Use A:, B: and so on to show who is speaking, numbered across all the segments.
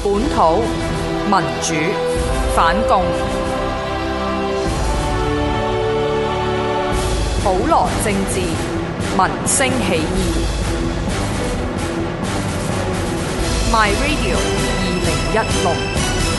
A: 本土民主反共，普羅政治民聲起義。My Radio 2016。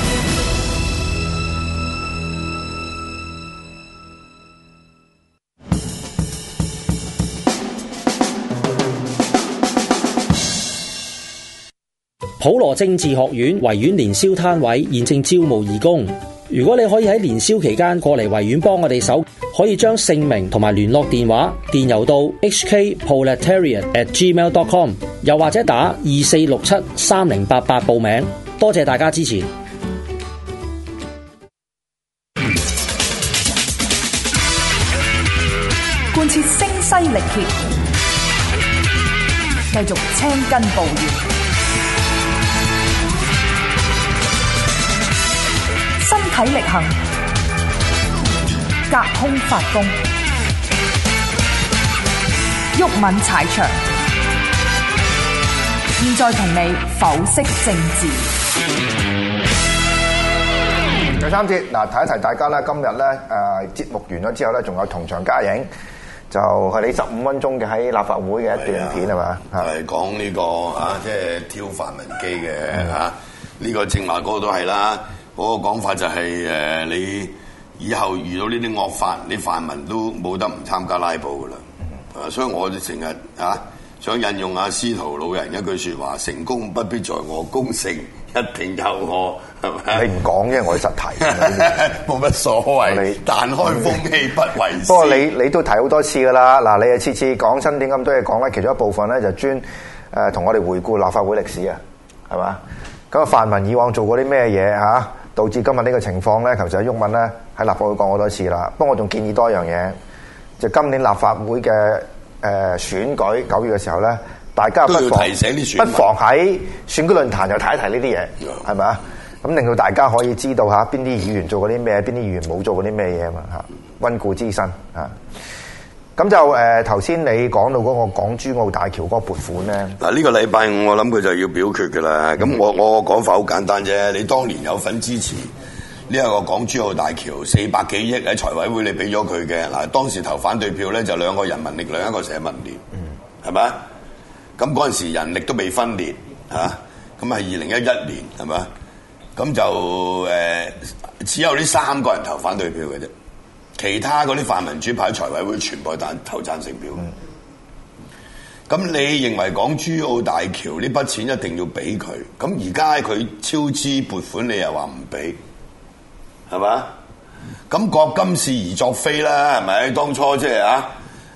B: 普羅政治學院維園年宵攤位現正招募義工，如果你可以喺年宵期間過嚟維園幫我哋手，可以將姓名同埋聯絡電話電郵到 hkproletariat@gmail.com， 又或者打24673088報名。多謝大家支持。
A: 貫徹聲嘶力竭，繼續青筋暴現，身體力行，隔空發功，毓民踩場。現在同你剖析政治。
C: 第三節嗱，提一提大家咧，今日咧節目完咗之後咧，仲有同場加映，就係你15分鐘嘅喺立法會嘅一段片係嘛？
D: 係講呢個即係挑泛民機嘅嚇，呢個正話嗰個都係啦。嗰個講法就係你以後遇到呢啲惡法，你泛民都冇得唔參加拉布噶啦。所以我哋成日想引用阿司徒老人一句説話：成功不必在我，功成一定有我，係咪？
C: 你唔講嘅，我實提，
D: 冇乜所謂。但開風氣不為師。
C: 不過你都提好多次噶啦，嗱，你係次次講新點咁多嘢講咧，其中一部分咧就專同我哋回顧立法會歷史啊，係嘛？咁啊，泛民以往做過啲咩嘢嚇，導致今日呢個情況咧？頭先阿毓民咧喺立法會講好多次啦。不過我仲建議多一樣嘢，就今年立法會嘅選舉9月嘅時候咧，大家不妨喺選舉論壇又睇一睇呢啲嘢，係咪啊？咁令到大家可以知道下邊啲議員做過啲咩，邊啲議員冇做過啲咩嘢啊嘛嚇，溫故知新嚇。咁就頭先你講到嗰個港珠澳大橋嗰個撥款咧，
D: 嗱呢個禮拜五我諗佢就要表決㗎啦。咁我講法好簡單啫，你當年有份支持呢一個港珠澳大橋400幾億喺財委會你俾咗佢嘅，嗱當時投反對票咧就2個人民力量，1個社民連，係咪啊？咁嗰陣時人力都未分裂嚇，咁係2011年係咪啊？咁就只有呢3個人投反對票嘅啫，其他嗰啲泛民主派喺財委會全部投贊成票。咁你認為港珠澳大橋呢筆錢一定要俾佢？咁而家佢超支撥款，你又話唔俾？係嘛？咁覺今是而作非啦，係咪？當初即係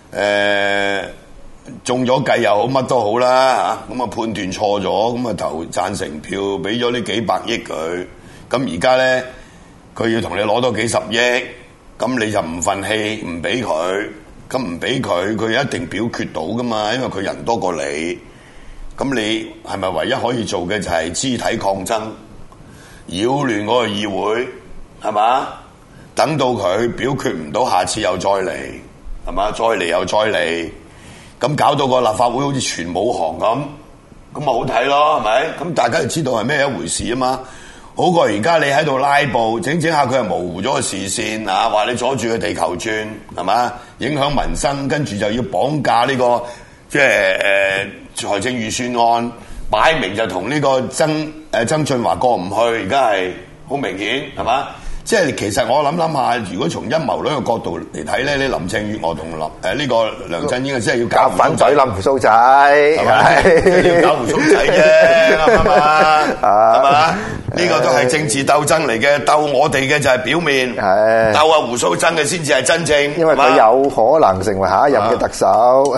D: 中咗計又好，乜都好啦嚇。咁啊判斷錯咗，咁啊投贊成票，俾咗呢幾百億佢。咁而家咧，佢要同你攞多幾十億，咁你就唔憤氣，唔俾佢。咁唔俾佢，佢一定表決到噶嘛，因為佢人多過你。咁你係咪唯一可以做嘅就係肢體抗爭，擾亂嗰個議會？係嘛？等到佢表決唔到，下次又再嚟，係嘛？再嚟又再嚟，咁搞到個立法會好似全武行咁，咁咪好睇咯，係咪？咁大家就知道係咩一回事啊嘛。好過而家你喺度拉布，整整下佢係模糊咗個視線啊，話你阻住個地球轉，係嘛？影響民生，跟住就要綁架呢個即係財政預算案，擺明就同呢個曾俊華過唔去，而家係好明顯，係嘛？即係其實我諗下，如果從陰謀論嘅角度嚟睇咧，你林鄭月娥同呢個梁振英真係要搞
C: 粉嘴冧鬍鬚仔，
D: 係咪？要搞鬍鬚仔啫，係嘛？係嘛？呢個都係政治鬥爭嚟嘅，鬥我哋嘅就係表面，鬥阿鬍鬚曾嘅先至係真正，
C: 因為佢有可能成為下一任嘅特首。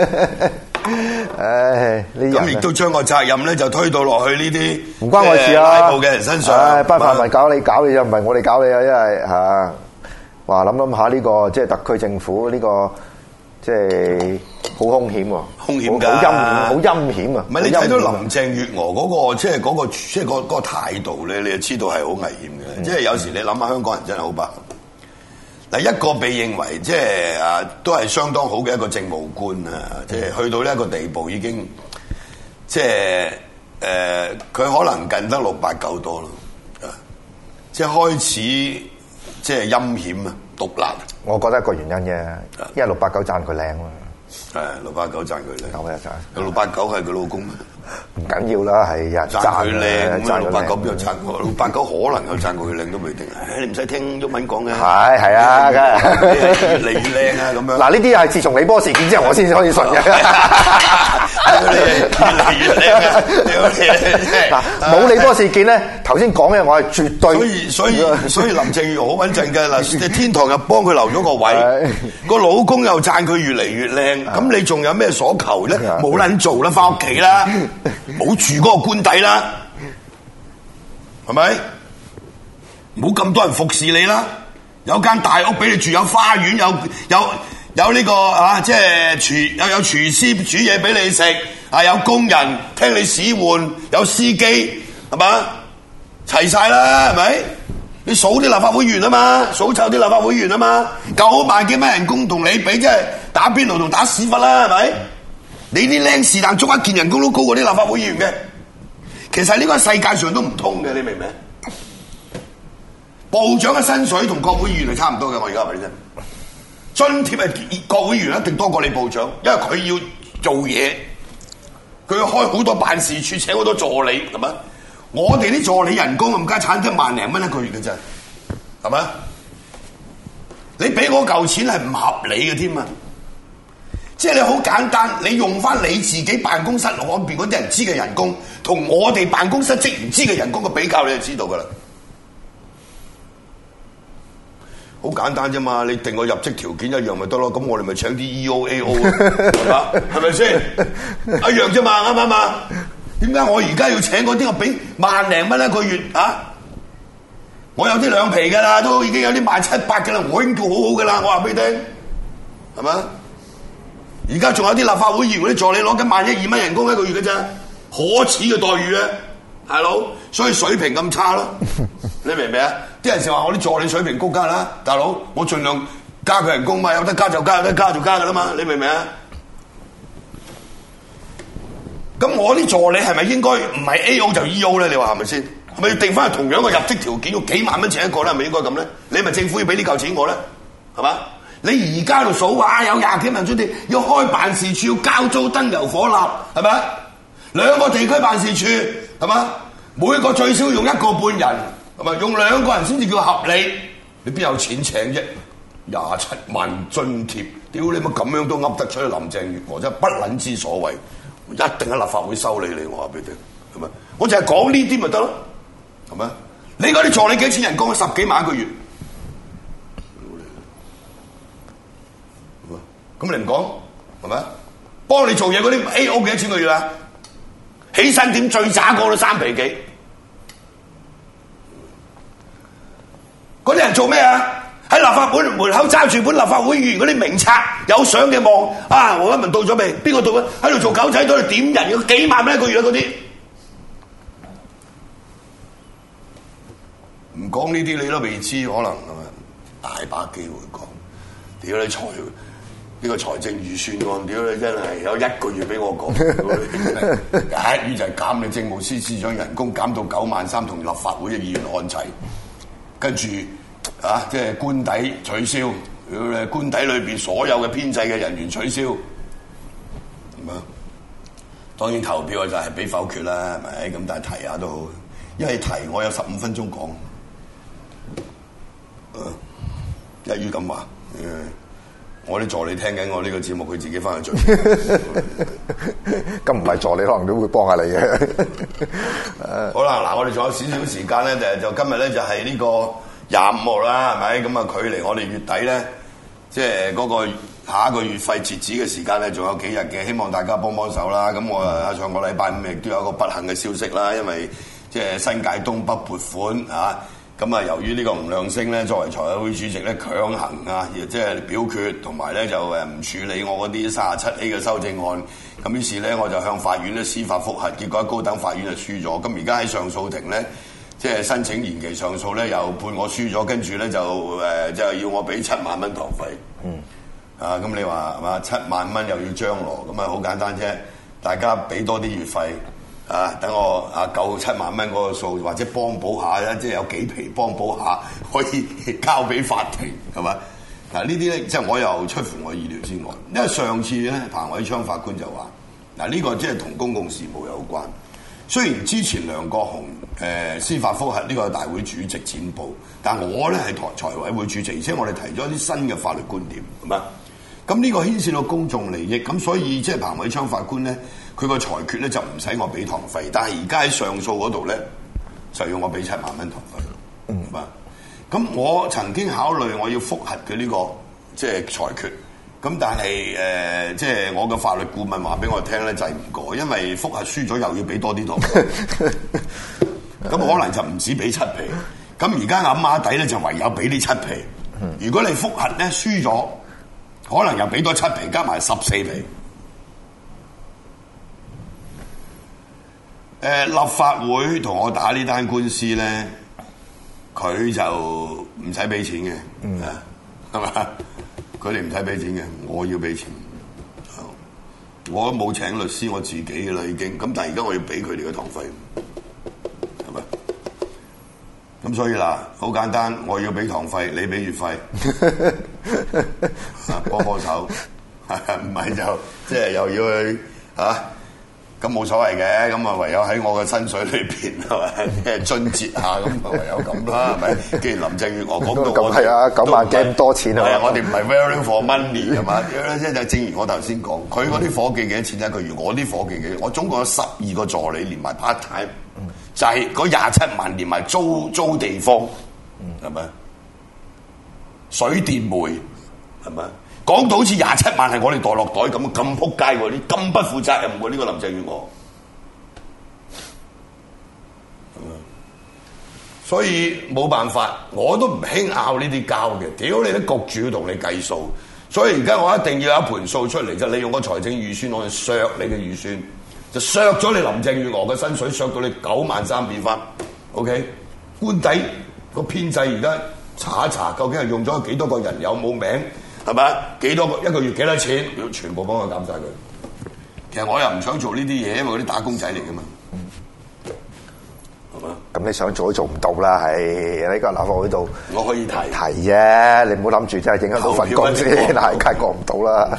C: 唉，
D: 咁亦都將個責任咧就推到落去呢啲
C: 唔關我事啊，
D: 拉布嘅人身上。
C: 班泛民搞你就唔係我哋搞你啊，因為嚇話諗下呢個即係特區政府呢個即係好兇險喎，
D: 兇險㗎，
C: 好陰險啊！
D: 唔係你睇到林鄭月娥嗰個即係嗰個態度咧，你就知道係好危險嘅。即係有時你諗下香港人真係好不幸。嗱，一個被認為即係都係相當好嘅一個政務官啊，即係去到呢一個地步已經即係佢可能近得689多咯，即係開始即係陰險啊，毒辣。
C: 我覺得一個原因啫，因為689讚佢靚嘛。
D: 係689讚佢靚，
C: 有咩讚
D: ？689係佢老公咩？
C: 唔緊要啦，係人
D: 讚佢靚，
C: 讚佢
D: 689邊有讚過？689可能有讚過佢靚都未定。你唔使聽毓民講嘅。
C: 係啊，梗係
D: 越嚟越靚啊咁樣。
C: 嗱，呢啲係自從李波事件之後，我先至可以信嘅。
D: 越嚟越靚啊！
C: 嗱，冇李波事件咧，頭先講嘅我係絕對。
D: 所以林鄭月娥好穩陣嘅嗱，天堂又幫佢留咗個位，個老公又讚佢越嚟越靚，咁你仲有咩所求咧？冇撚做啦，翻屋企啦，冇住嗰個官邸啦，係咪？冇咁多人服侍你啦，有間大屋俾你住，有花園，有呢個啊，即係有廚師煮嘢俾你食，啊有工人聽你使喚，有司機係嘛，齊晒啦，係咪？你數啲立法會議員啊嘛，數臭啲立法會議員啊嘛，9萬幾蚊人工同你比，即係打邊爐同打屎忽啦，係咪？你啲僆是但捉一件人工都高過啲立法會議員嘅，其實呢個世界上都唔通嘅，你明唔明？部長嘅薪水同國會議員係差唔多嘅，我而家話俾你聽。津貼係國會議員一定多過你部長，因為佢要做嘢，佢要開好多辦事處，請好多助理，係咪？我哋啲助理人工咁家產得1零蚊一個月嘅啫，係咪？你俾我嚿錢係唔合理嘅添啊！即係你好簡單，你用翻你自己辦公室外邊嗰啲人知嘅人工，同我哋辦公室職員知嘅人工嘅比較，你就知道噶啦。好簡單啫嘛，你定個入職條件一樣咪得咯，咁我哋咪請啲 EOAO 係嘛？係咪先？一樣啫嘛，啱唔啱啊？點解我而家要請嗰啲我俾1零蚊一個月啊？我有啲兩皮噶啦，都已經有啲17800噶啦，我已經叫好好噶啦，我話俾你聽，係嘛？而家仲有啲立法會議員嗰啲助理攞緊1.1、2蚊人工一個月嘅啫，可恥嘅待遇啊，大佬，所以水平咁差咯，你明唔明啊？啲人成日話我啲助理水平高，加啦，大佬，我盡量加佢人工嘛，有得加就加，有得加就加噶啦嘛，你明唔明啊？咁我啲助理係咪應該唔係 A.O. 就 E.O. 咧？你話係咪先？係咪要定翻同樣嘅入職條件，要幾萬蚊請一個咧？係咪應該咁咧？你咪政府要俾呢嚿錢我咧？係嘛？你而家度數話有20幾萬津貼，要開辦事處，要交租、燈油火蠟，係咪？2個地區辦事處，係嘛？每個最少用1個半人，係咪？用2個人先至叫合理。你邊有錢請啫？27萬津貼，屌你乜咁樣都噏得出嚟？林鄭月娥真係不撚之所謂，一定喺立法會收你，我話俾你聽，係咪？我就係講呢啲咪得咯，係咪？你嗰啲助理幾錢人工？10幾萬一個月。咁你唔講係咪？幫你做嘢嗰啲 A.O. 幾多錢個月啊？起薪點最渣個都3皮幾？嗰啲人做咩啊？喺立法會門口揸住本立法會議員嗰啲名冊，有相嘅望啊！黃一文到咗未？邊個到啊？喺度做狗仔隊，喺度點人，要幾萬蚊一個月啊！嗰啲唔講呢啲你都未知，可能係咪？大把機會講。屌你呢個財政預算案，屌你真係有1個月俾我講，一於就係減你政務司司長人工，減到93000，同立法會嘅議員看齊，跟住啊，即係官邸取消，官邸裏邊所有嘅編制嘅人員取消，咁啊，當然投票就係俾否決啦，係咪？咁但係提下都好，因為提我有15分鐘講，一於咁話，我啲助理聽緊我呢個節目，佢自己翻去做。咁唔係助理，可能都會幫下你嘅。好啦，嗱，我哋仲有少少時間咧，就今日咧就係呢個25號啦，係咪？咁啊，距離我哋月底咧，即係嗰個下一個月費截止嘅時間咧，仲有幾日嘅，希望大家幫幫手啦。咁我上個禮拜5亦都有一個不幸嘅消息啦，因為即係新界東北撥款啊。咁啊，由於呢個吳亮星咧作為財委會主席咧強行啊，即係表決，同埋咧就唔處理我嗰啲37A 嘅修正案，咁於是咧我就向法院咧司法覆核，結果喺高等法院就輸咗。咁而家喺上訴庭咧，即係申請延期上訴咧，又判我輸咗，跟住咧就要我俾7萬蚊堂費。咁你話係嘛？7萬蚊又要張羅，咁啊好簡單啫，大家俾多啲月費。 等我夠7萬蚊嗰個數，或者幫補下啦，即係有幾皮幫補下，可以交俾法庭係嘛？嗱呢啲咧，即係我又出乎我意料之外，因為上次咧，彭偉昌法官就話呢個即係同公共事務有關。雖然之前梁國雄司法覆核呢個大會主席剪報，但我咧係財委會主席，而且我哋提咗一啲新嘅法律觀點，係嘛？咁呢個牽涉到公眾利益，咁所以即係彭偉昌法官咧，佢個裁決咧就唔使我俾堂費，但係而家喺上訴嗰度咧就要我俾7萬蚊堂費，係嘛？咁我曾經考慮我要覆核嘅呢個即係裁決，咁但係即係我嘅法律顧問話俾我聽咧，制唔過，因為覆核輸咗又要俾多啲堂費，咁可能就唔止俾7皮，咁而家揞下底咧就唯有俾呢7皮。如果你覆核咧輸咗，可能又俾多7皮，加埋14皮。立法會同我打呢單官司咧，佢就唔使俾錢嘅，係嘛？佢哋唔使俾錢嘅，我要俾錢。我都冇請律師，我自己嘅啦已經。咁但係而家我要俾佢哋嘅堂費，係咪？咁所以嗱，好簡單，我要俾堂費，你俾月費，幫手，唔係就即係又要去咁冇所謂嘅，咁啊唯有喺我嘅薪水裏邊係咪津貼下，咁啊唯有咁啦，係咪？既然林鄭月娥講到我
C: 係啊，9萬幾咁多錢啊！
D: 我哋唔係 wearing for money 係嘛？即係正如我頭先講，佢嗰啲伙計幾多錢一個月？我啲伙計幾？我總共有12個助理，連埋 part time，就係嗰27萬，連埋租地方，係咪？水電煤係咪？講到好似27萬係我哋墮落袋咁撲街喎，啲咁不負責任喎，呢個林鄭月娥。所以冇辦法，我都唔興拗呢啲交嘅。屌你都焗住要同你計數，所以而家我一定要有一盤數出嚟，就利用個財政預算案去削你嘅預算，就削咗你林鄭月娥嘅薪水，削到你93000變翻。OK， 官邸個編制而家查一查，究竟係用咗幾多個人，有冇名？係咪？幾多個一個月幾多錢？要全部幫佢減晒佢。其實我又唔想做呢啲嘢，因為嗰啲打工仔嚟噶嘛。係嘛？咁
C: 你想做都做唔到啦，係喺個立法會度。
D: 我可以提
C: 啫，你唔好諗住真係影響到份工先，係梗係過唔到啦。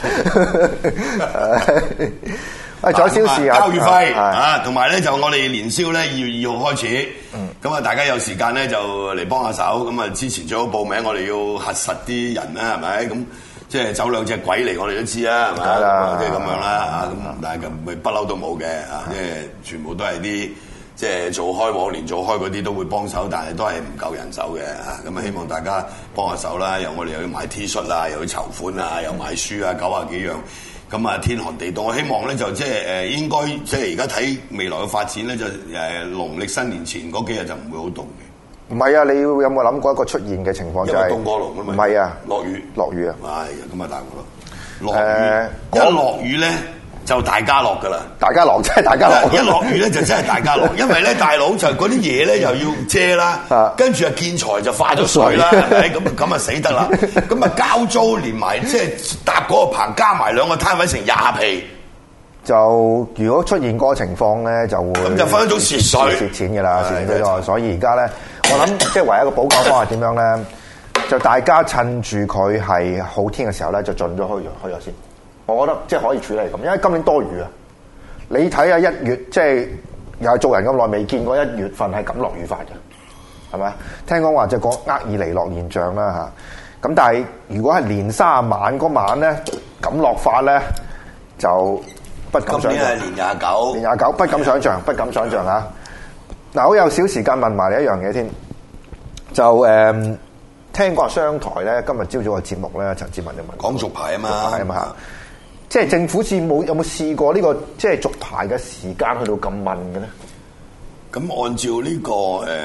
C: 仲有少事啊，
D: 交月費同埋咧就我哋年宵咧2月2號開始，咁啊大家有時間咧就嚟幫下手，咁啊之前最好報名，我哋要核實啲人啦，係咪？咁即係走2隻鬼嚟，我哋都知啦，係咪？即係咁樣啦，咁但係咁不嬲都冇嘅，即係全部都係啲即係做開往年做開嗰啲都會幫手，但係都係唔夠人手嘅，咁啊希望大家幫下手啦，我哋又要買 T 恤啊，又要籌款啊，又買書啊，90幾樣。咁啊，天寒地凍，我希望咧就即係應該即係而家睇未來嘅發展咧，就農曆新年前嗰幾日就唔會好凍嘅。
C: 唔係啊，你有冇諗過一個出現嘅情況就係
D: 凍過龍啊嘛？
C: 唔係啊，
D: 落雨啊！係啊，咁啊大鑊咯！落雨一落雨咧就大家樂㗎啦，大家樂真係大家樂。一落雨咧就真係大家樂，因為咧大佬就嗰啲嘢咧又要遮啦，跟住啊建材就化咗水啦，係咪？咁啊死得啦！咁啊交租連埋即係搭嗰個棚加埋2個攤位成20皮，就
C: 如果出現嗰個情況咧，就會
D: 咁就分分鐘蝕水
C: 蝕錢㗎啦，蝕咗咗。所以而家咧，我諗即係唯一一個補救方法係點樣咧？就大家趁住佢係好天嘅時候咧，就盡咗去咗先。我覺得即係可以處理咁，因為今年多雨啊！你睇下1月，即係又係做人咁耐，未見過1月份係咁落雨法嘅，係咪？聽講話就講厄爾尼諾現象啦嚇。咁但係如果係年30晚嗰晚咧咁落法咧，就不敢想像。今
D: 年係年29，
C: 年29不敢想像，不敢想像嚇。嗱，我有少時間問埋你一樣嘢添，就聽講話商台咧今日朝早嘅節目咧，陳志文就問
D: 講續牌啊嘛。
C: 即係政府有冇試過呢個即係續牌嘅時間去到咁問嘅咧？
D: 咁按照呢個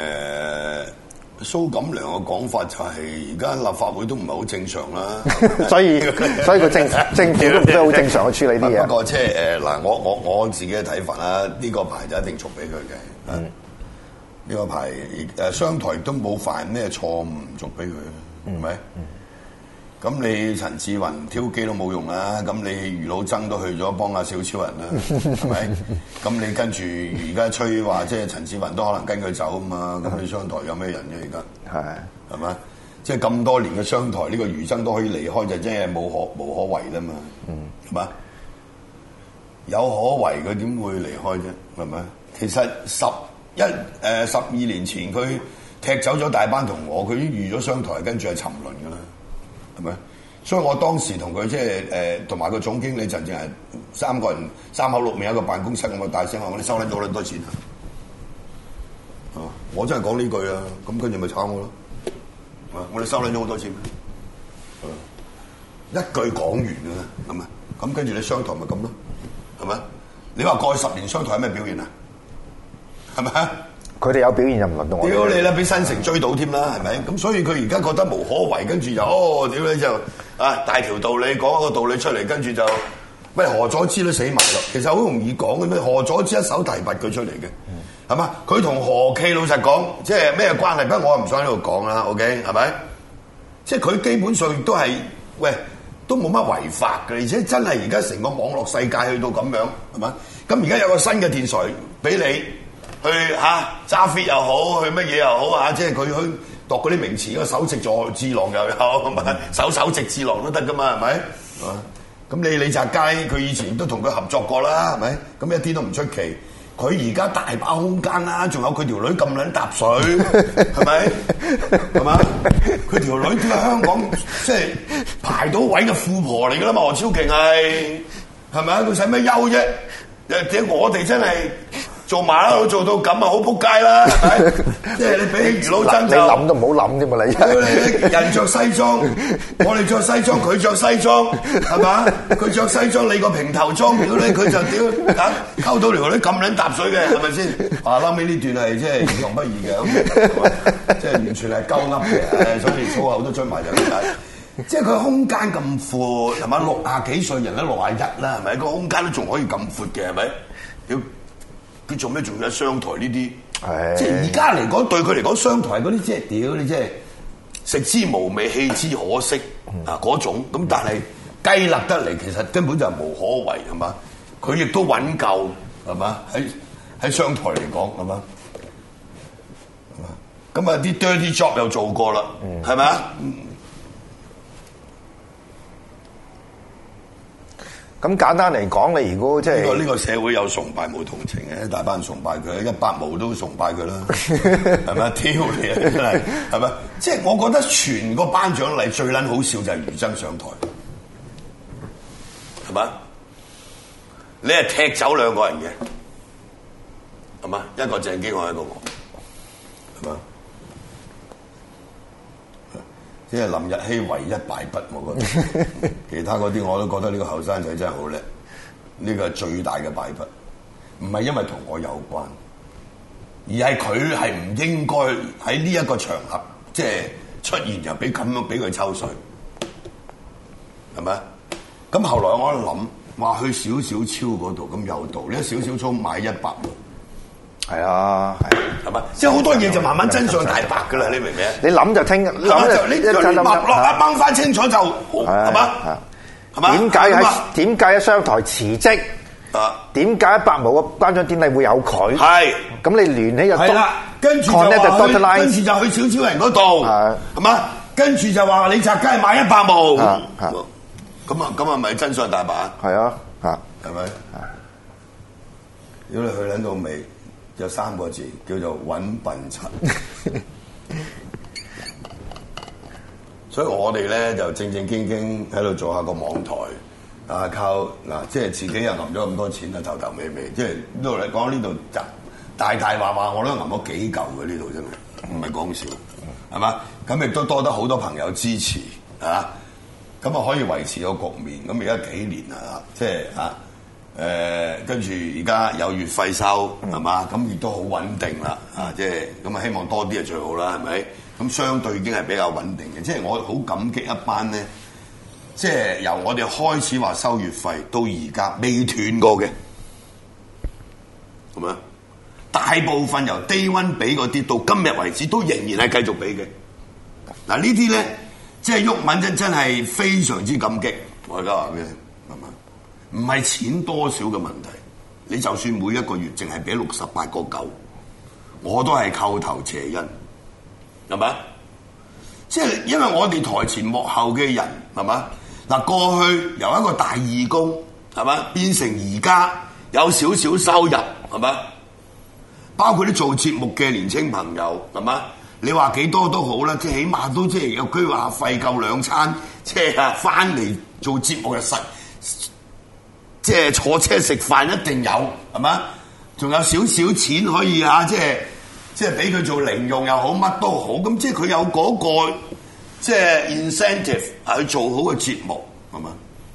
D: 蘇錦良嘅講法，就係而家立法會都唔係好正常啦。
C: 所以個政府都唔係好正常去處理啲嘢。
D: 不過即係嗱，我自己嘅睇法啦，呢個牌就一定續俾佢嘅。呢個牌商台都冇犯咩錯誤，續俾佢，係咪？ 咁你陳志雲挑機都冇用啦，咁你余老曾都去咗幫阿小超人啦，係咪？咁你跟住而家吹話，即係陳志雲都可能跟佢走啊嘛，咁你商台有咩人啫？而家係咪？即係咁多年嘅商台，呢個余曾都可以離開，就真係無可為啦嘛，係嘛？有可為佢點會離開啫？係咪？其實12年前佢踢走咗大班同我，佢已經預咗商台跟住係沉淪噶啦，係咪？所以我當時同佢即係同埋個總經理陳正係3個人3口6面一個辦公室，我大聲話：我哋收撚咗好多錢啊！我真係講呢句啊，咁跟住咪炒我咯。我哋收撚咗好多錢，一句講完㗎啦，係咪？咁跟住你商台咪咁咯，係咪？你話過去10年商台有咩表現啊？係咪？
C: 佢哋有表現就唔輪到我。
D: 屌你啦，俾新城追到添啦，係咪？咁所以佢而家覺得無可為，跟住就屌你就大條道理講一個道理出嚟，跟住就喂何佐芝都死埋咯。其實好容易講嘅咩？何佐芝一手提拔佢出嚟嘅，係嘛？佢同何驥老實講，即係咩關係？不過我唔想喺度講啦 ，OK 係咪？即係佢基本上都係都冇乜違法嘅，而且真係而家成個網絡世界去到咁樣，係嘛？咁而家有個新嘅電台俾你。去揸 fit 又好，去乜嘢又好即係佢去度嗰啲名詞，個首席助智囊又有，咁啊首席智囊都得噶嘛，係咪？咁你李澤楷佢以前都同佢合作過啦，係咪？咁一啲都唔出奇。佢而家大把空間啦，仲有佢條女咁撚搭水，係咪？係嘛？佢條女都係香港即係排到位嘅富婆嚟噶啦嘛，何超瓊係咪啊？佢使咩憂啫？我哋真係。做埋啦，做到咁啊，好撲街啦，係咪？即係你比起余老曾就，
C: 你諗都唔好諗添嘛，你
D: 人着西裝，我哋着西裝，佢着西裝，係嘛？佢着西裝，你個平頭裝，屌你，佢就屌溝到條女咁撚搭水嘅，係咪先？後尾呢段係即係兒童不宜嘅，即係完全係鳩噏嘅，所以粗口都追埋就咁解。即係佢空間咁闊，係嘛？60幾歲人都61啦，係咪？個空間都仲可以咁闊嘅，係咪？屌！佢做咩仲有商台呢啲？即係而家嚟講，對佢嚟講，商台嗰啲即係屌你，即係食之無味，棄之可惜嗰種。咁但係雞肋得嚟，其實根本就係無可為，係嘛？佢亦都揾夠，係嘛？喺商台嚟講，係嘛？咁啲 dirty job 又做過啦，係咪啊？
C: 咁簡單嚟講，你如果即係
D: 呢個社會有崇拜冇同情嘅，大班人崇拜佢，100毛都崇拜佢啦，係咪？挑你啊，真係係咪？即係我覺得全個頒獎禮最撚好笑就係余曾上台，係咪？你係踢走2個人嘅，係嘛？一個鄭經翰，一個我，係嘛？即係林日曦唯一敗筆，我覺得其他嗰啲我都覺得呢個後生仔真係好叻，呢個係最大嘅敗筆，唔係因為同我有關，而係佢係唔應該喺呢一個場合即係出現，又俾咁樣俾佢抽水，係咪？咁後來我諗話去少少超嗰度咁有道理，少少超買100毛。
C: 係啊，
D: 係嘛？即係好多嘢就慢慢真相大白噶啦，你明唔明？
C: 你諗就聽，諗就
D: 你掹翻清楚就係嘛？係嘛？
C: 點解喺商台辭職？點解100毛嘅頒獎典禮會有佢？係咁，你聯起就係啦。跟住就去小超人嗰度，係嘛？跟住就話李澤楷買100毛，咁啊，咪真相大白？係啊，係咪？如果你去撚到尾。有3個字叫做揾笨柒，所以我哋咧就正正經經喺度做下個網台靠嗱，即係自己又揞咗咁多錢啊，頭頭尾尾，即係呢度嚟講呢度大話我都揞咗幾嚿嘅，呢度真係唔係講笑，係嘛？咁亦都多得好多朋友支持咁啊可以維持個局面。咁而家幾年啦，即係跟住而家有月費收，係嘛？咁亦都好穩定啦，即係咁啊！希望多啲就最好啦，係咪？咁相對已經係比較穩定嘅，即係我好感激一班咧，即係由我哋開始話收月費到而家未斷過嘅，係咪？大部分由 day one 俾嗰啲到今日為止都仍然係繼續俾嘅。嗱呢啲咧
D: 即係毓民真係非常之感激，我而家話俾你聽，係嘛？唔係錢多少嘅問題，你就算每一個月淨係俾68.9，我都係叩頭謝恩，係咪？即係因為我哋台前幕後嘅人，係嘛？嗱，過去由一個大義工，係嘛，變成而家有少少收入，係嘛？包括啲做節目嘅年青朋友，係嘛？你話幾多都好啦，即係起碼都即係有居話費夠兩餐，即係翻嚟做節目嘅實，即係坐車食飯一定有，係嘛？仲有少少錢可以嚇，即係俾佢做零用又好，乜都好，咁即係佢有嗰個即係 incentive 去做好個節目，係嘛？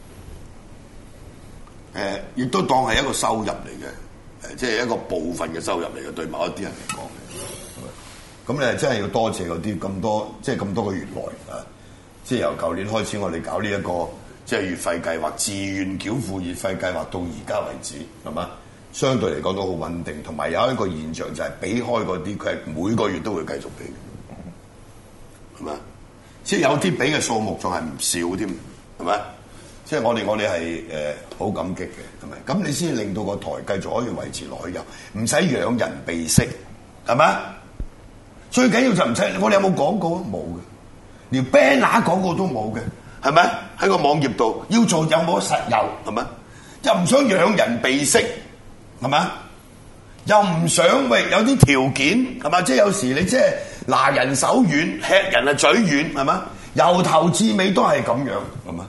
D: 亦都當係一個收入嚟嘅，即係一個部分嘅收入嚟嘅，對某一啲人嚟講。咁你真係要多謝嗰啲咁多，即係咁多個月來啊！即係由舊年開始，我哋搞呢一個即係月費計劃，自願繳付月費計劃到而家為止，係嘛？相對嚟講都好穩定，同埋有一個現象就係俾開嗰啲，佢係每個月都會繼續俾，係嘛？即係有啲俾嘅數目仲係唔少添，係咪？即係我哋係好感激嘅，係咪？咁你先令到個台繼續可以維持落去，又唔使養人鼻息，係咪？最緊要就唔使，我哋有冇廣告啊？冇嘅，連 banner 廣告都冇嘅，係咪？喺個網頁度要做有冇實有，係咪？又唔想養人鼻息，係咪？又唔想喂有啲條件，係嘛？即係有時你即係拿人手軟，吃人啊嘴軟，係嘛？由頭至尾都係咁樣，係嘛？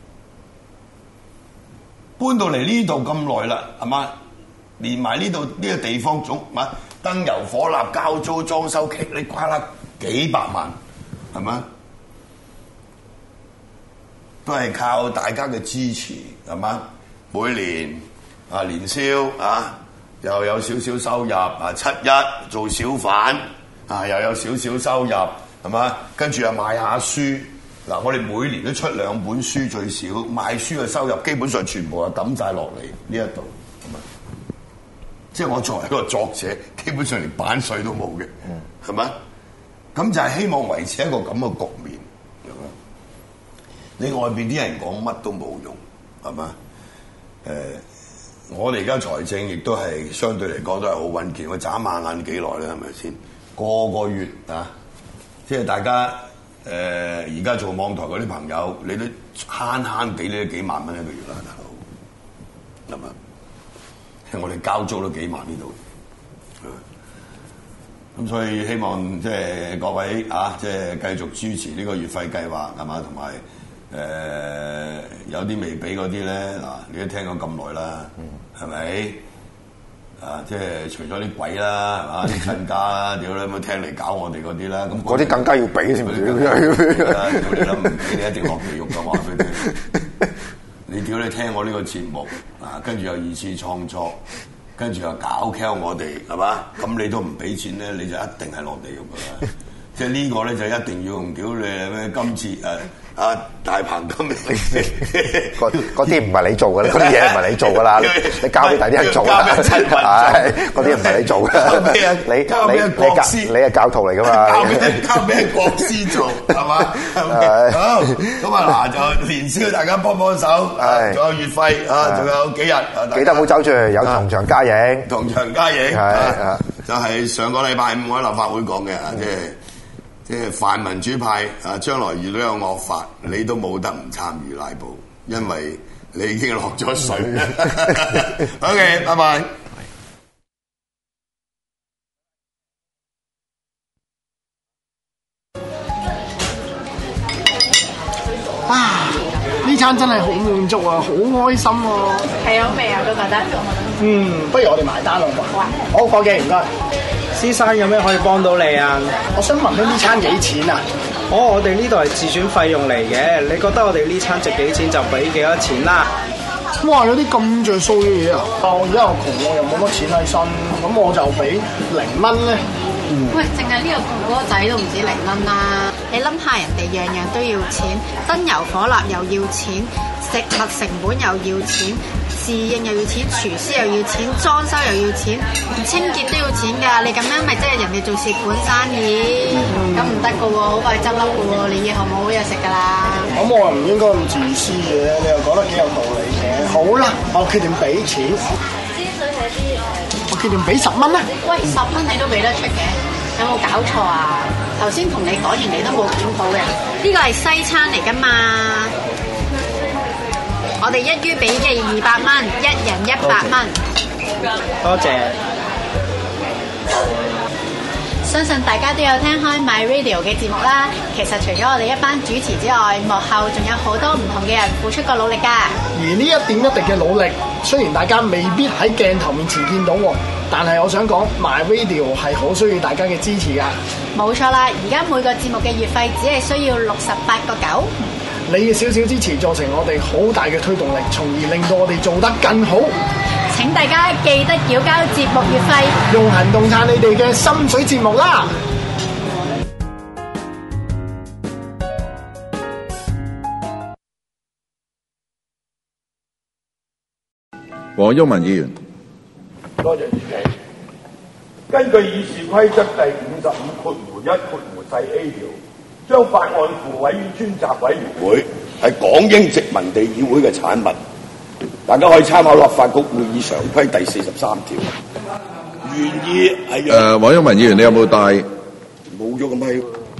D: 搬到嚟呢度咁耐啦，係嘛？連埋呢度呢個地方總嘛？燈油火蠟交租裝修，噼里呱啦幾百萬，係嘛？都係靠大家嘅支持，係嘛？每年啊年宵啊又有少少收入啊，7·1做小販啊又有少少收入，係嘛？跟住又賣下書，嗱我哋每年都出2本書最少，賣書嘅收入基本上全部係抌晒落嚟呢一度。即係我作為一個作者，基本上連版稅都冇嘅，係咪？咁就係希望維持一個咁嘅局面，係咪？你外邊啲人講乜都冇用，係嘛？我哋而家財政亦都係相對嚟講都係好穩健，我眨下眼幾耐咧，係咪先？個月啊，即係大家而家做網台嗰啲朋友，你都慳慳地呢幾萬蚊一個月啦，大佬，係咪？我哋交租都幾萬呢度，咁所以希望即係各位啊，即係繼續支持呢個月費計劃，係嘛？同埋有啲未俾嗰啲咧，嗱你都聽咗咁耐啦，係咪？啊，即係除咗啲鬼啦，係嘛？啲親家啦，屌你有冇聽嚟搞我哋嗰啲啦？咁
C: 嗰啲更加要俾先，屌你
D: 都唔俾你一定落地獄㗎，我話俾你。你屌你聽我呢個節目啊，跟住又2次創作，跟住又搞 Q 我哋，係嘛？咁你都唔俾錢咧，你就一定係落地獄㗎啦！即係呢個咧就一定要用屌你咩今次大鵬金
C: 嗰啲唔係你做㗎啦，嗰啲嘢唔係你做㗎啦，你交俾第啲人做啦，嗰啲唔係你做㗎，你係教徒嚟㗎嘛？
D: 交俾國師做係嘛？好咁啊嗱，就年宵大家幫幫手，仲有月費啊，仲有幾日，
C: 記得唔好走住，有同場加映，
D: 同場加映，就係上個禮拜5喺立法會講嘅，即係泛民主派啊，將來遇到有惡法，你都冇得唔參與拉布，因為你已經落咗水。OK， 拜拜。
E: 啊！呢餐真係好滿足啊，好開心喎。
F: 係好味啊，都覺得。
E: 不如我哋埋單咯。
F: 哇！
E: 好，過嘅，唔該。
G: 先生有咩可以幫到你啊？
E: 我想問呢餐幾錢啊？
G: 我哋呢度係自選費用嚟嘅，你覺得我哋呢餐值幾錢就俾幾多錢啦。
E: 哇！有啲咁着數嘅嘢啊！我而家又窮喎，又冇乜錢喺身。 咁我就俾0蚊咧。
F: 喂，淨係呢個哥哥仔都唔止0蚊啦！你諗下，人哋樣樣都要錢，燈油火蠟又要錢，食物成本又要錢，侍應又要錢，廚師又要錢，裝修又要錢，清潔都要錢㗎。你咁樣咪即係人哋做蝕本生意，咁唔得㗎喎，好快執笠㗎喎，你以後冇好嘢食㗎啦。
E: 咁我又唔應該咁自私嘅，你又講得幾有道理嘅。好啦，我決定俾錢。我決定俾10蚊啦。
F: 喂，10蚊你都俾得出嘅，有冇搞錯啊？頭先同你講完你都冇檢討嘅，呢個係西餐嚟㗎嘛。我哋一於俾嘅200蚊，一人100蚊。
G: 多謝。
F: 相信大家都有聽開 My Radio 嘅節目啦。其實除咗我哋一班主持之外，幕後仲有好多唔同嘅人付出過努力㗎。
E: 而呢一點一滴嘅努力，雖然大家未必喺鏡頭面前見到喎，但係我想講 My Radio 係好需要大家嘅支持㗎。
F: 冇錯啦，而家每個節目嘅月費只係需要68.9。
E: 你嘅少少支持造成我哋好大嘅推動力，從而令到我哋做得更好。
F: 請大家記得繳交節目月費，
E: 用行動撐你哋嘅心水節目啦！
H: 黃毓民議員，
I: 多謝主席。根據議事規則第55.1(a) 條，將法案附委於專責委員會，係港英殖民地議會嘅產物。大家可以參考立法局會議常規第43條。原意係讓
H: 黃毓民議員，你有冇帶？
I: 冇咗個咪。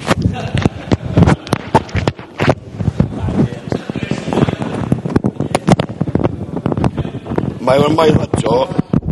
I: 唔係個咪甩咗。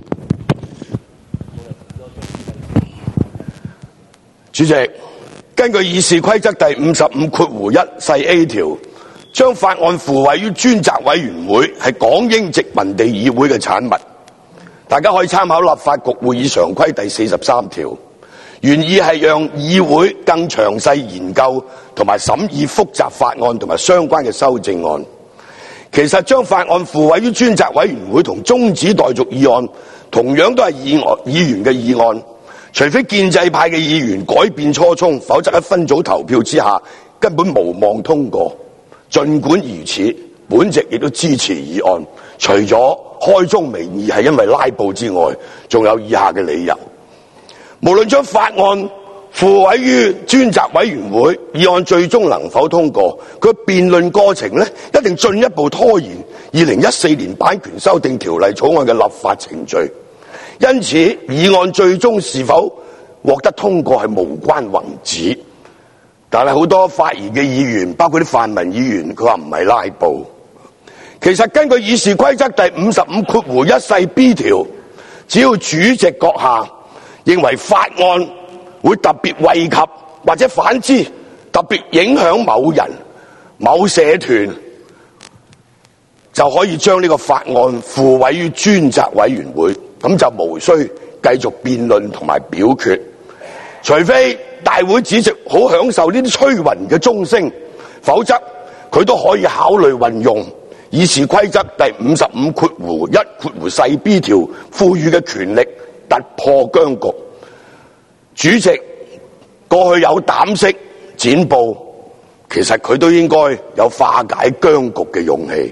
I: 主席，根據議事規則第55.1(a) 條，將法案附委於專責委員會，係港英殖民地議會嘅產物。大家可以參考立法局會議常規第43條。原意係讓議會更詳細研究同埋審議複雜法案同埋相關嘅修正案。其實將法案附委於專責委員會同終止待續議案同樣都係議員嘅議案，除非建制派嘅議員改變初衷，否則喺分組投票之下根本無望通過。儘管如此，本席亦都支持議案，除咗開宗明義係因為拉布之外，仲有以下嘅理由。無論將法案附委於專責委員會，議案最終能否通過，佢辯論過程呢，一定進一步拖延2014年版權修訂條例草案嘅立法程序。因此，議案最終是否獲得通過係無關宏旨。但係好多發言嘅議員，包括啲泛民議員，佢話唔係拉布。其實根據議事規則第55.1(b) 條，只要主席閣下認為法案會特別惠及或者反之特別影響某人、某社團，就可以將呢個法案附委於專責委員會，咁就無需繼續辯論同埋表決。除非大會主席好享受呢啲吹雲嘅鐘聲，否則佢都可以考慮運用議事規則第55.1(b) 條賦予嘅權力，突破僵局。主席過去有膽識剪布，其實佢都應該有化解僵局嘅勇氣。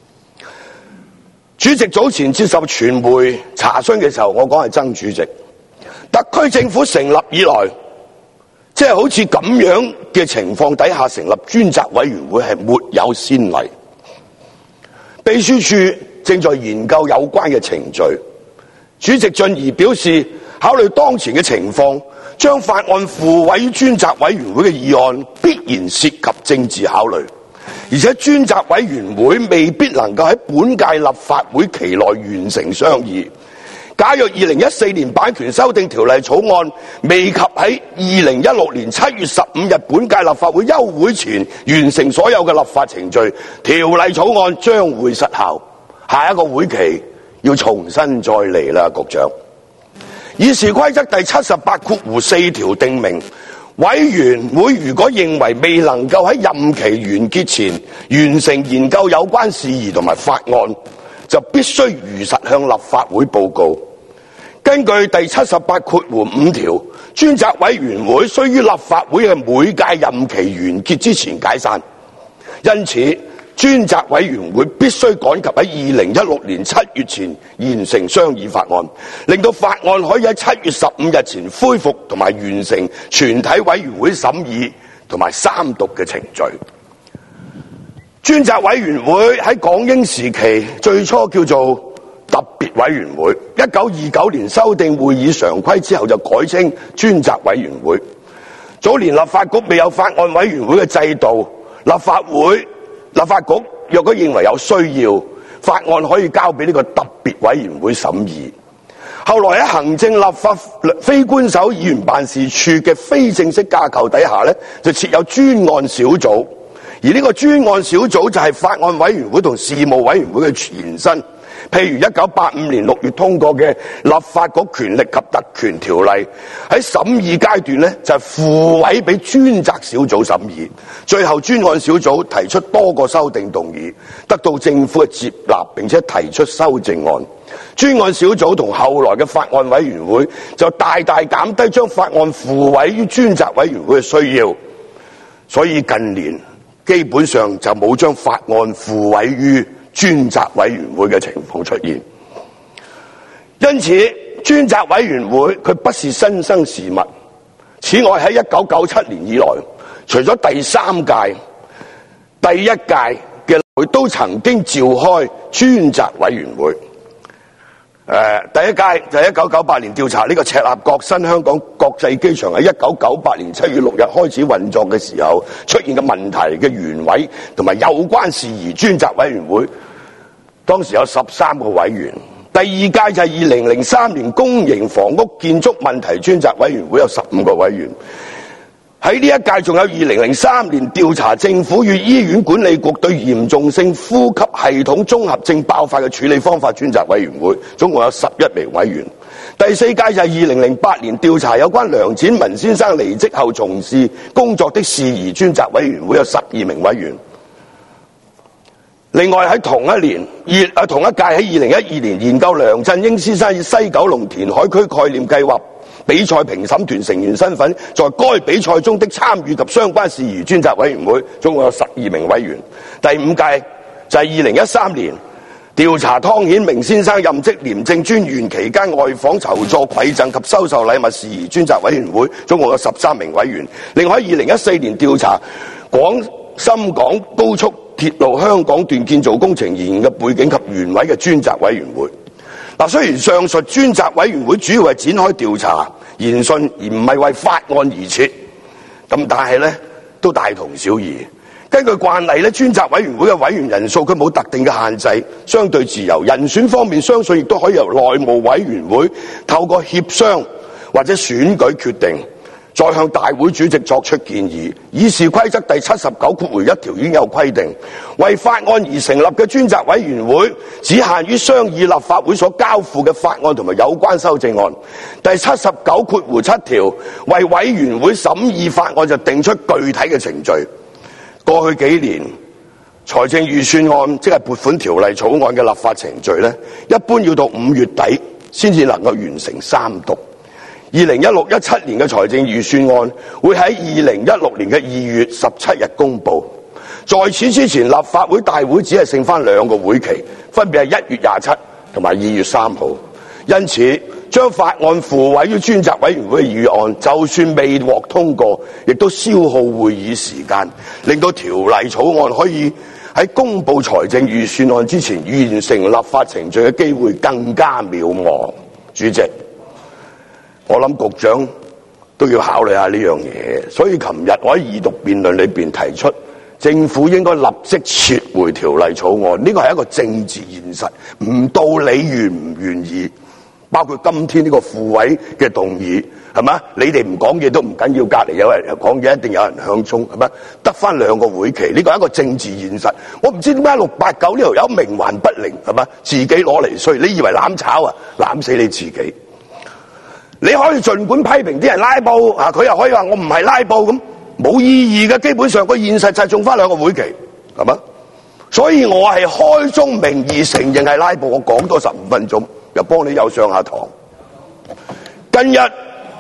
I: 主席早前接受傳媒查詢嘅時候，我講係曾主席。特區政府成立以來，即係好似咁樣嘅情況底下成立專責委員會係沒有先例。秘書處正在研究有關嘅程序。主席進而表示，考慮當前嘅情況，將法案附委於專責委員會嘅議案必然涉及政治考慮，而且專責委員會未必能夠喺本屆立法會期內完成商議。假若2014年版權修訂條例草案未及喺2016年7月15日本屆立法會休會前完成所有嘅立法程序，條例草案將會失效。下一個會期要重新再嚟啦，局長。議事規則第78.4條訂明，委員會如果認為未能夠喺任期完結前完成研究有關事宜同埋法案，就必須如實向立法會報告。 根據第78(5) 條，專責委員會須於立法會嘅每屆任期完結之前解散。因此，專責委員會必須趕及喺2016年7月前完成商議法案，令到法案可以喺7月15日前恢復同埋完成全體委員會審議同埋三讀嘅程序。專責委員會喺港英時期最初叫做特別委員會，1929年修訂會議常規之後就改稱專責委員會。早年立法局未有法案委員會嘅制度，立法局若果認為有需要，法案可以交俾呢個特別委員會審議。後來喺行政立法非官守議員辦事處嘅非正式架構底下呢，就設有專案小組，而呢個專案小組就係法案委員會同事務委員會嘅延伸。譬如1985年6月通過嘅立法局權力及特權條例，喺審議階段呢，就係附委俾專責小組審議，最後專案小組提出多個修訂動議，得到政府嘅接納，並且提出修正案。專案小組同後來嘅法案委員會就大大減低將法案附委於專責委員會嘅需要，所以近年基本上就冇將法案附委於專責委員會嘅情況出現。因此，專責委員會佢不是新生事物。此外，喺1997年以來，除咗第3屆、第1屆嘅會都曾經召開專責委員會。第1屆就係1998年調查呢個赤鱲角新香港國際機場喺1998年7月6日開始運作嘅時候出現嘅問題嘅原委同埋有關事宜專責委員會，當時有13個委員。第2屆就係2003年公營房屋建築問題專責委員會，有15個委員。喺呢一屆仲有2003年調查政府與醫院管理局對嚴重性呼吸系統綜合症爆發嘅處理方法專責委員會，總共有11名委員。第4屆就係2008年調查有關梁展文先生離職後從事工作的事宜專責委員會，有12名委員。另外喺同一屆喺2012年研究梁振英先生以西九龍填海區概念計劃比賽評審團成員身份在該比賽中的參與及相關事宜專責委員會，總共有12名委員。第5屆就係2013年調查湯顯明先生任職廉政專員期間外訪籌措饋贈及收受禮物事宜專責委員會，總共有13名委員。另外喺2014年調查廣深港高速鐵路香港段建造工程延誤嘅背景及原委嘅專責委員會。雖然上述專責委員會主要係展開調查研訊，而唔係為法案而設，但係咧都大同小異。根據慣例咧，專責委員會嘅委員人數佢冇特定嘅限制，相對自由。人選方面，相信亦都可以由內務委員會透過協商或者選舉決定，再向大會主席作出建議。議事規則第79(1) 條已經有規定，為法案而成立嘅專責委員會只限於商議立法會所交付嘅法案同埋有關修正案。第79(7) 條為委員會審議法案就定出具體嘅程序。過去幾年財政預算案即係撥款條例草案嘅立法程序呢，一般要到5月底先至能夠完成三讀。2016-17年嘅財政預算案會喺2016年嘅2月17日公布。在此之前，立法會大會只係剩翻2個會期，分別係1月27同埋2月3號。因此，將法案附委於專責委員會嘅議案，就算未獲通過，亦都消耗會議時間，令到條例草案可以喺公布財政預算案之前完成立法程序嘅機會更加渺茫。主席，我諗局長都要考慮下呢樣嘢，所以琴日我喺二讀辯論裏邊提出，政府應該立即撤回條例草案，呢個係一個政治現實，唔到你願唔願意。包括今天呢個附委嘅動議，係嘛？你哋唔講嘢都唔緊要，隔離有人講嘢，一定有人向衝，係咪？得翻2個會期，呢個係一個政治現實。我唔知點解689呢條友冥頑不靈，係嘛？自己攞嚟衰，你以為攬炒啊？攬死你自己！你可以儘管批評啲人拉布，佢又可以話我唔係拉布，咁冇意義嘅。基本上個現實就係仲翻2個會期，係嘛？所以我係開宗明義承認係拉布，我講多15分鐘，又幫你有上下堂。 今日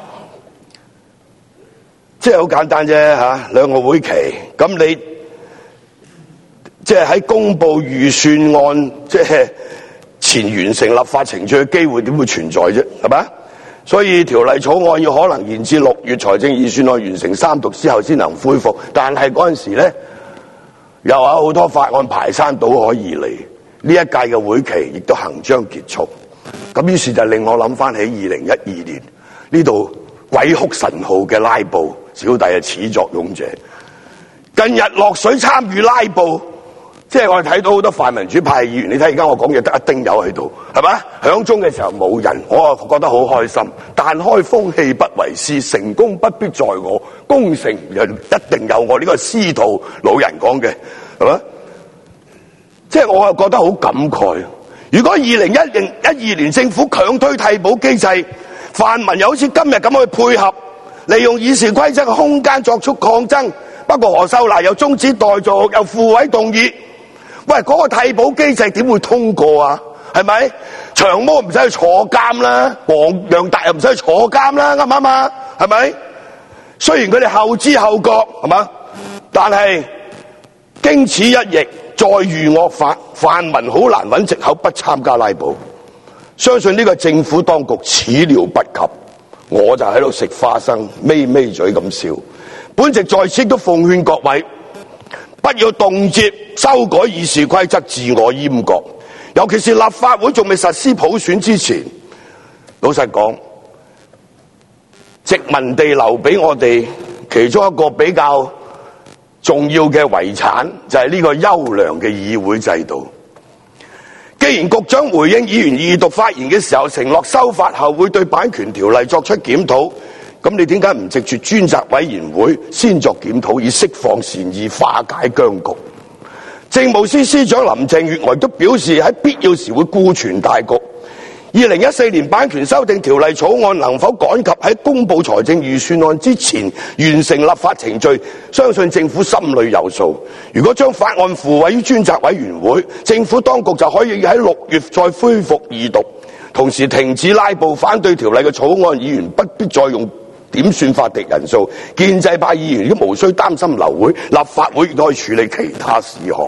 I: 即係好簡單啫嚇，兩個會期，咁你即係喺公布預算案即係前完成立法程序嘅機會點會存在啫？係咪？所以條例草案要可能延至6月財政預算案完成三讀之後先能恢復，但係嗰陣時咧又有好多法案排山倒海而嚟，呢一屆嘅會期亦都行將結束。咁於是就令我諗翻起2012年呢度鬼哭神號嘅拉布，小弟係始作俑者。近日落水參與拉布，即係我哋睇到好多泛民主派議員，你睇而家我講嘢得一丁友喺度，係咪？響鐘嘅時候冇人，我啊覺得好開心。但開風氣不為師，成功不必在我，功成人一定有我。呢個司徒老人講嘅，係咪？即係我啊覺得好感慨。如果2012年政府強推替補機制，泛民又好似今日咁去配合，利用議事規則嘅空間作出抗爭，不過何秀娜又中止待續，又附委動議，喂，嗰個替補機制點會通過啊？係咪？長毛唔使去坐監啦，黃洋達又唔使去坐監啦，啱唔啱啊？係咪？雖然佢哋後知後覺，係嘛？但係經此一役，再遇惡法，泛民好難揾藉口不參加拉布。相信呢個政府當局始料不及，我就喺度食花生，咪咪嘴咁笑。本席在此都奉勸各位，不要動輒修改議事規則，自我閹割。尤其是立法會仲未實施普選之前，老實講，殖民地留俾我哋其中一個比較重要嘅遺產，就係呢個優良嘅議會制度。既然局長回應議員二讀發言嘅時候承諾修法後會對版權條例作出檢討，咁你點解唔藉住專責委員會先作檢討，以釋放善意，化解僵局？政務司司長林鄭月娥都表示喺必要時會顧全大局。2014年版權修訂條例草案能否趕及喺公布財政預算案之前完成立法程序，相信政府心裏有數。如果將法案付委於專責委員會，政府當局就可以喺6月再恢復二讀，同時停止拉布。反對條例嘅草案議員不必再用點算法定人數，建制派議員亦都無需擔心流會，立法會亦都可以處理其他事項。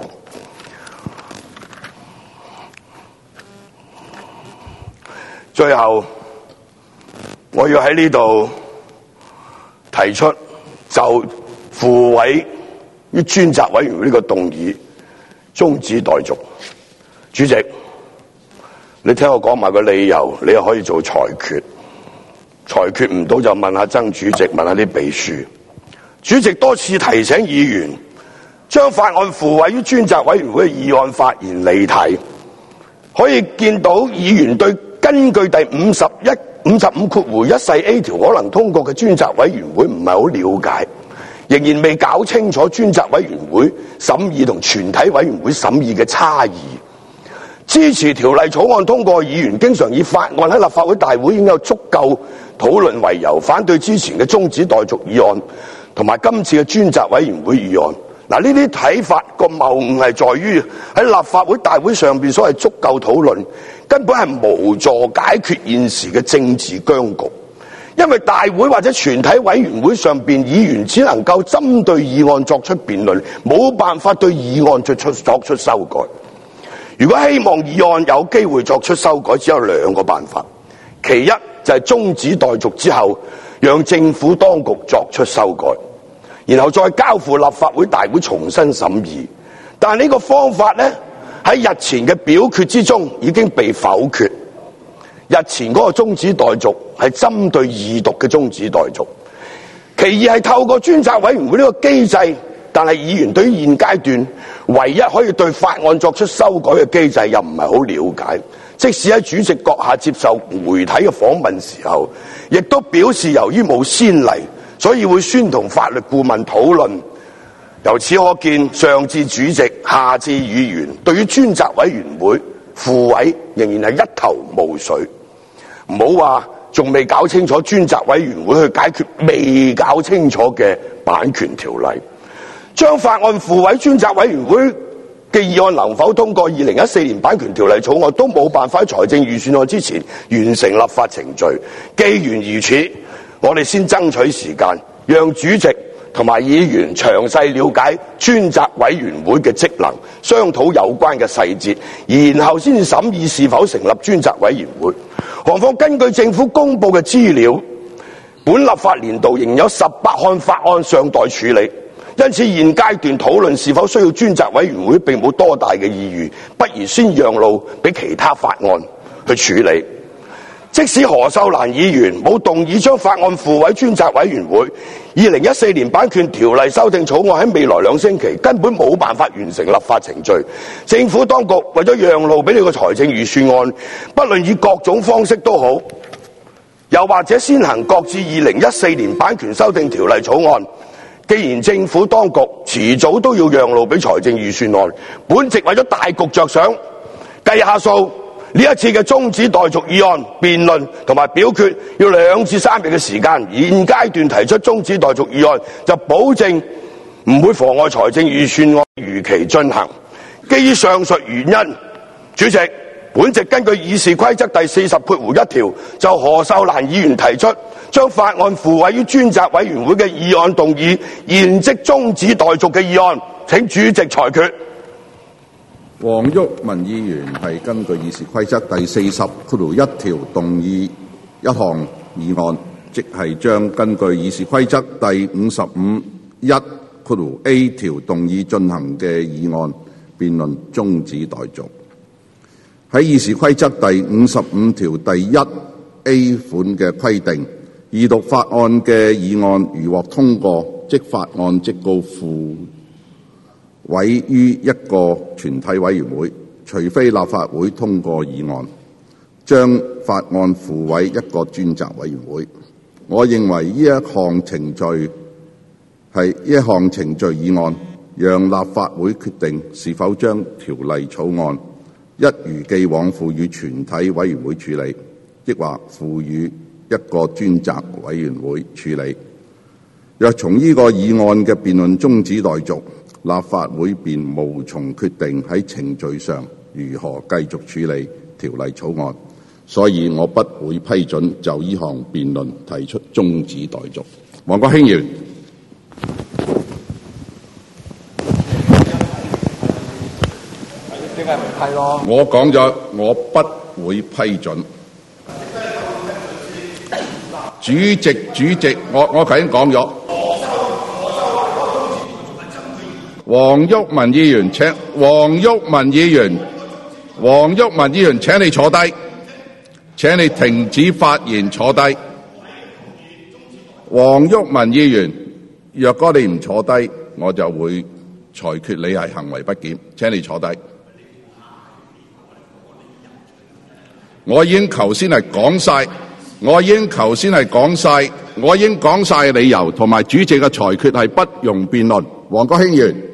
I: 最後，我要喺呢度提出就付委於專責委員會呢個動議終止待續。主席，你聽我講埋個理由，你又可以做裁決。裁決唔到就問下曾主席，問下啲秘書。主席多次提醒議員，將法案付委於專責委員會嘅議案發言離題，可以見到議員對根據第55(1)A 條可能通過嘅專責委員會唔係好了解，仍然未搞清楚專責委員會審議同全體委員會審議嘅差異。支持條例草案通過嘅議員經常以法案喺立法會大會已經有足夠討論為由，反對之前嘅中止待續議案同埋今次嘅專責委員會議案。嗱，呢啲睇法個謬誤係在於喺立法會大會上邊所謂足夠討論，根本係無助解決現時嘅政治僵局。因為大會或者全體委員會上邊議員只能夠針對議案作出辯論，冇辦法對議案作出修改。如果希望議案有機會作出修改，只有兩個辦法。其一就係終止待續之後，讓政府當局作出修改，然後再交付立法會大會重新審議。但呢個方法呢，喺日前嘅表決之中已經被否決。日前嗰個終止待續係針對二讀嘅終止待續。其二係透過專責委員會呢個機制，但係議員對於現階段唯一可以對法案作出修改嘅機制又唔係好了解。即使喺主席閣下接受媒體嘅訪問時候，亦都表示由於冇先例，所以會先同法律顧問討論。由此可見，上至主席，下至議員，對於專責委員會付委仍然係一頭霧水。唔好話仲未搞清楚專責委員會去解決未搞清楚嘅版權條例，將法案付委專責委員會嘅議案能否通過2014年版權條例草案，都冇辦法喺財政預算案之前完成立法程序。既然如此，我哋先爭取時間，讓主席同埋議員詳細了解專責委員會嘅職能，商討有關嘅細節，然後先至審議是否成立專責委員會。何況根據政府公布嘅資料，本立法年度仍有18項法案尚待處理，因此現階段討論是否需要專責委員會並冇多大嘅意義，不如先讓路俾其他法案去處理。即使何秀蘭議員冇動議將法案付委專責委員會，2014年版權條例修訂草案喺未來2星期根本冇辦法完成立法程序。政府當局為咗讓路俾呢個財政預算案，不論以各種方式都好，又或者先行擱置2014年版權修訂條例草案。既然政府當局遲早都要讓路俾財政預算案，本席為咗大局着想，計下數。呢一次嘅中止待續議案辯論同埋表決要2至3日嘅時間，現階段提出中止待續議案就保證唔會妨礙財政預算案如期進行。基於上述原因，主席，本席根據議事規則第40.1條，就何秀蘭議員提出將法案付委於專責委員會嘅議案動議現即中止待續嘅議案，請主席裁決。
H: 黃毓民議員係根據議事規則第40.1條動議一項議案，即係將根據議事規則第55(1)A 條動議進行嘅議案辯論中止待續。喺議事規則第55條第1A 款嘅規定，二讀法案嘅議案如獲通過，即法案即告付委於一個全體委員會，除非立法會通過議案，將法案付委一個專責委員會。我認為呢一項程序議案，讓立法會決定是否將條例草案一如既往付予全體委員會處理，抑或付予一個專責委員會處理。若從呢個議案嘅辯論中止待續，立法會便無從決定喺程序上如何繼續處理條例草案，所以我不會批准就呢項辯論提出中止待續。王國興議員，
E: 點解唔批咯？
H: 我講咗，我不會批准。主席，我頭先講咗。黃毓民議員，請你坐低，請你停止發言，坐低。黃毓民議員，若果你唔坐低，我就會裁決你係行為不檢，請你坐低。我已經頭先係講晒理由，同埋主席嘅裁決係不容辯論。黃國興議員。